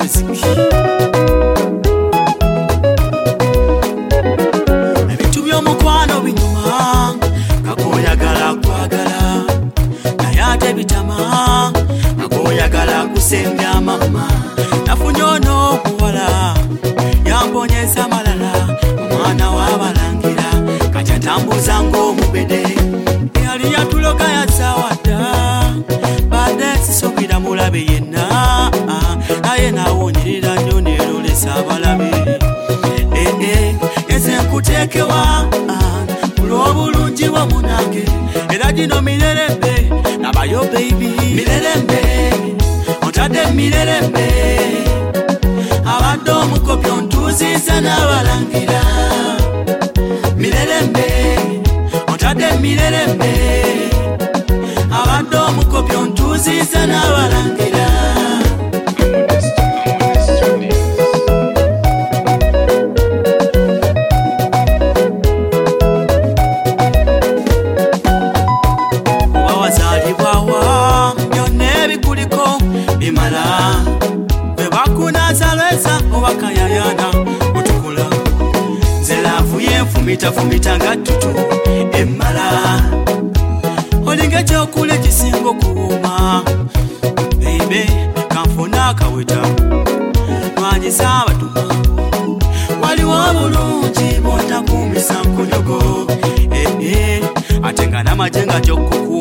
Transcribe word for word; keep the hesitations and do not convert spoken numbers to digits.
music. Ebintu by'omukwano binyuma kakoyagala kwagala naye ate bitama kakoyagala kusembya mama nafunye on'okuwala yambonyeza malala omwana w'abalangira kati atambuza ng'omubede eyali yatuloka yasawadda badde sisukira mulabe yenna naye naawonyerera nnyo neerolesa abalabe ee eze nkuteekewa olw'obulungi bw'omunange era gino mirerembe nabayo baby mirerembe otadde mirerembe abadde omukopyo ntuuziza n'abalangira mirerembe otadde mirerembe abadde omukopyo ntuuziza n'abalangira wawazaalibwawa byonna ebikuliko bimala bwe bakunazalweza obakayayana otukula nze laavu yenfumitafumita nga ttutu emmala olinga ekyokula ekisinga okuwuuma beibe kanfuna akaweta mwanyiza abatuma waliwo bulungi bw'otakuumisa nkonyogo ee ate nga n'amaje nga gyokkuku